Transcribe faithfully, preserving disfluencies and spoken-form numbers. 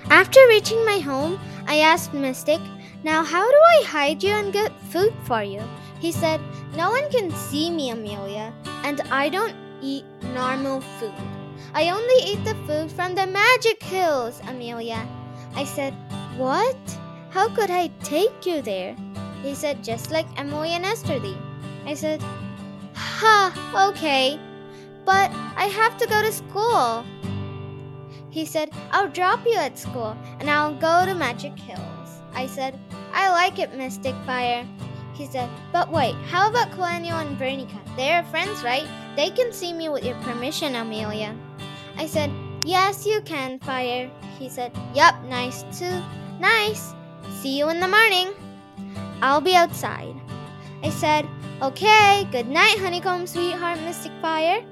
After reaching my home, I asked Mystic, "Now how do I hide you and get food for you?" He said, "No one can see me, Amelia, and I don't eat normal food. I only eat the food from the magic hills, Amelia." I said, "What? How could I take you there?" He said, "Just like Emily and Esterly." I said, "Ha, okay, but I have to go to school." He said, "I'll drop you at school and I'll go to Magic Hills." I said, "I like it, Mystic Fire." He said, "But wait, how about Colaniel and Vernica? They're friends, right? They can see me with your permission, Amelia." I said, "Yes, you can, Fire." He said, "Yup, nice too. Nice. See you in the morning. I'll be outside." I said, "Okay, good night, Honeycomb Sweetheart, Mystic Fire."